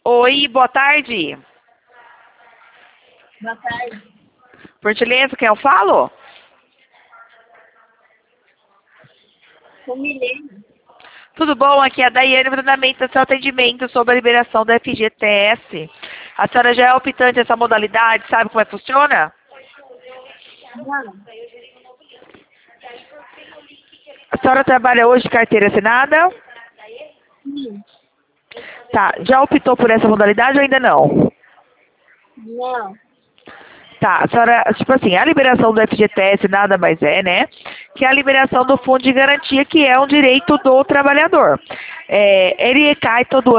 Oi, boa tarde. Boa tarde. Por gentileza, quem eu falo? Sou Milena. Tudo bom? Aqui é a Daiane, brandamento do seu atendimento sobre a liberação do FGTS. A senhora já é optante dessa modalidade, sabe como é que funciona? Não. A senhora trabalha hoje de carteira assinada? Sim. Tá, já optou por essa modalidade ou ainda não? Não. Tá, a senhora, tipo assim, a liberação do FGTS nada mais é, né? Que é a liberação do fundo de garantia, que é um direito do trabalhador. Ele cai todo